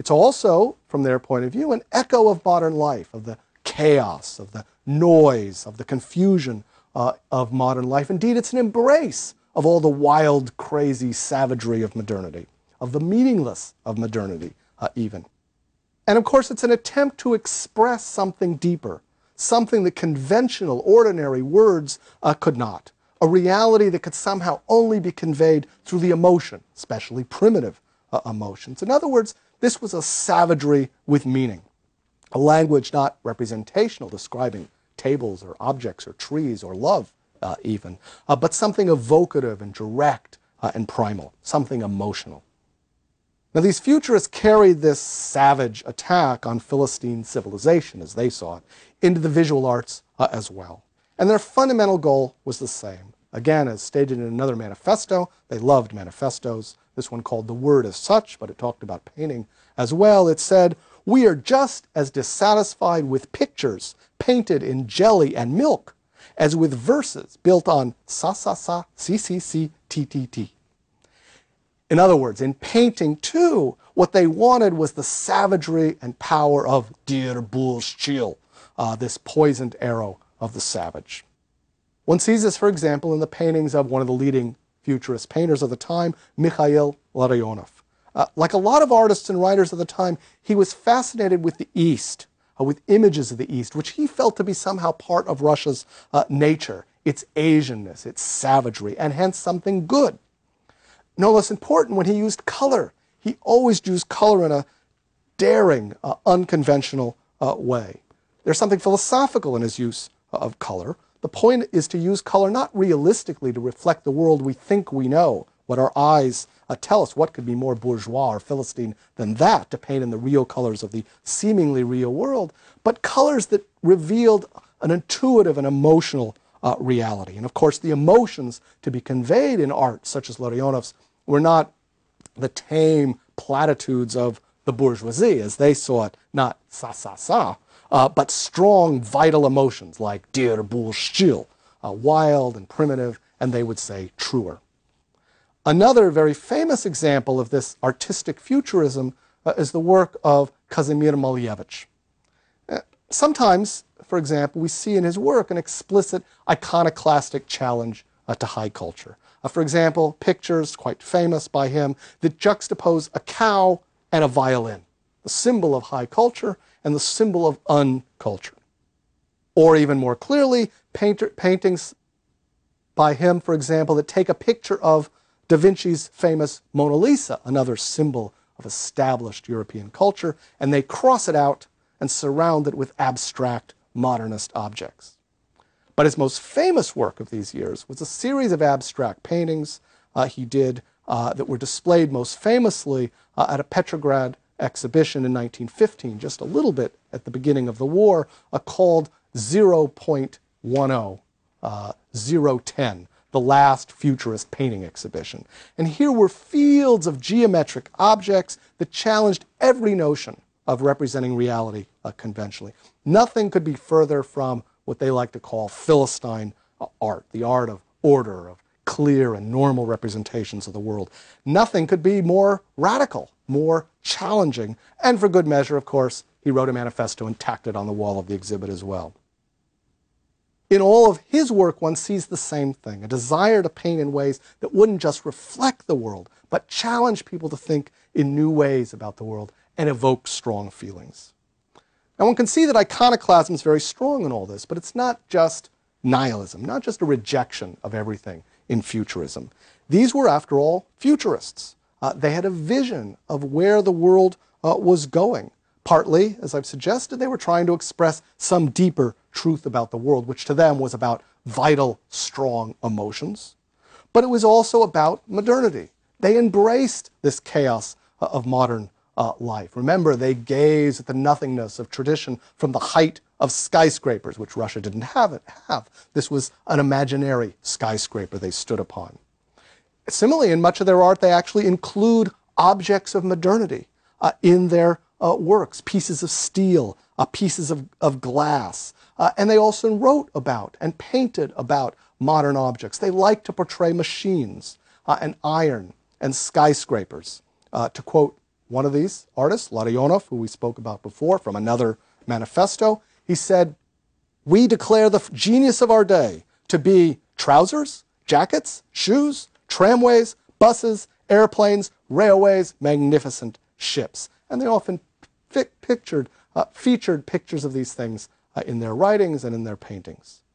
It's also, from their point of view, an echo of modern life, of the chaos, of the noise, of the confusion of modern life. Indeed, it's an embrace of all the wild, crazy savagery of modernity, of the meaningless of modernity even. And of course, it's an attempt to express something deeper, something that conventional, ordinary words could not. A reality that could somehow only be conveyed through the emotion, especially primitive emotions. In other words, this was a savagery with meaning, a language not representational, describing tables or objects or trees or love even, but something evocative and direct and primal, something emotional. Now, these futurists carried this savage attack on Philistine civilization, as they saw it, into the visual arts as well. And their fundamental goal was the same. Again, as stated in another manifesto, they loved manifestos. This one called The Word as Such, but it talked about painting as well. It said, "We are just as dissatisfied with pictures painted in jelly and milk as with verses built on sa sa sa, si si si, ti ti ti." In other words, in painting too, what they wanted was the savagery and power of dir Bull-Schil, this poisoned arrow of the savage. One sees this, for example, in the paintings of one of the leading futurist painters of the time, Mikhail Larionov. Like a lot of artists and writers of the time, he was fascinated with the East, with images of the East, which he felt to be somehow part of Russia's nature, its Asianness, its savagery, and hence something good. No less important, when he used color, he always used color in a daring, unconventional way. There's something philosophical in his use of color. The point is to use color not realistically to reflect the world we think we know, what our eyes tell us. What could be more bourgeois or Philistine than that, to paint in the real colors of the seemingly real world, but colors that revealed an intuitive and emotional reality. And of course, the emotions to be conveyed in art, such as Larionov's, were not the tame platitudes of the bourgeoisie, as they saw it, not sa sa sa, but strong, vital emotions like dir Bull-Schil, wild and primitive, and they would say truer. Another very famous example of this artistic futurism is the work of Kazimir Malevich. Sometimes, for example, we see in his work an explicit iconoclastic challenge to high culture. For example, pictures, quite famous by him, that juxtapose a cow and a violin, the symbol of high culture and the symbol of unculture. Or even more clearly, paintings by him, for example, that take a picture of Da Vinci's famous Mona Lisa, another symbol of established European culture, and they cross it out and surround it with abstract modernist objects. But his most famous work of these years was a series of abstract paintings he did that were displayed most famously at a Petrograd exhibition in 1915, just a little bit at the beginning of the war, called 0.10, 010, the last futurist painting exhibition. And here were fields of geometric objects that challenged every notion of representing reality conventionally. Nothing could be further from what they like to call Philistine art, the art of order, of clear and normal representations of the world. Nothing could be more radical, more challenging, and for good measure, of course, he wrote a manifesto and tacked it on the wall of the exhibit as well. In all of his work, one sees the same thing, a desire to paint in ways that wouldn't just reflect the world, but challenge people to think in new ways about the world and evoke strong feelings. Now, one can see that iconoclasm is very strong in all this, but it's not just nihilism, not just a rejection of everything in futurism. These were, after all, futurists. They had a vision of where the world was going. Partly, as I've suggested, they were trying to express some deeper truth about the world, which to them was about vital, strong emotions. But it was also about modernity. They embraced this chaos of modern life. Remember, they gazed at the nothingness of tradition from the height of skyscrapers, which Russia didn't have. This was an imaginary skyscraper they stood upon. Similarly, in much of their art, they actually include objects of modernity in their works, pieces of steel, pieces of glass. And they also wrote about and painted about modern objects. They liked to portray machines and iron and skyscrapers. To quote one of these artists, Larionov, who we spoke about before from another manifesto, he said, "We declare the genius of our day to be trousers, jackets, shoes, tramways, buses, airplanes, railways, magnificent ships." And they often featured pictures of these things in their writings and in their paintings.